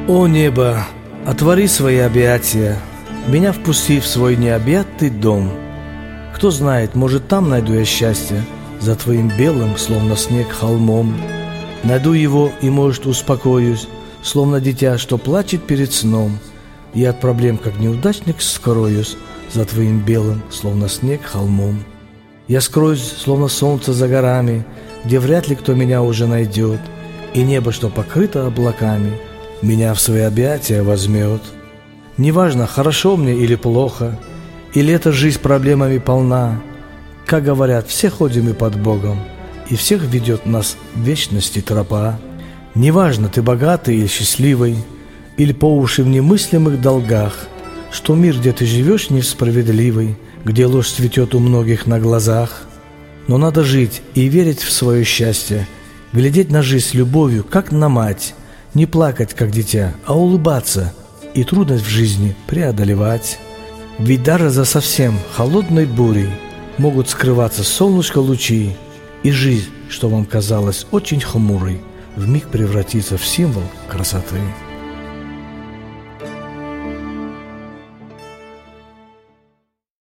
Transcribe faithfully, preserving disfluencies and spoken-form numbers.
О небо, отвори свои объятия, меня впусти в свой необъятный дом. Кто знает, может, там найду я счастье, за твоим белым, словно снег, холмом. Найду его и, может, успокоюсь, словно дитя, что плачет перед сном. И от проблем, как неудачник, скроюсь за твоим белым, словно снег, холмом. Я скроюсь, словно солнце за горами, где вряд ли кто меня уже найдет, и небо, что покрыто облаками, меня в свои объятия возьмет. Неважно, хорошо мне или плохо, или эта жизнь проблемами полна. Как говорят, все ходим мы под Богом, и всех ведет нас в вечности тропа. Неважно, ты богатый или счастливый, или по уши в немыслимых долгах, что мир, где ты живешь, несправедливый, где ложь цветет у многих на глазах. Но надо жить и верить в свое счастье, глядеть на жизнь с любовью, как на мать, не плакать, как дитя, а улыбаться и трудность в жизни преодолевать. Ведь даже за совсем холодной бурей могут скрываться солнышко лучи, и жизнь, что вам казалась очень хмурой, вмиг превратится в символ красоты.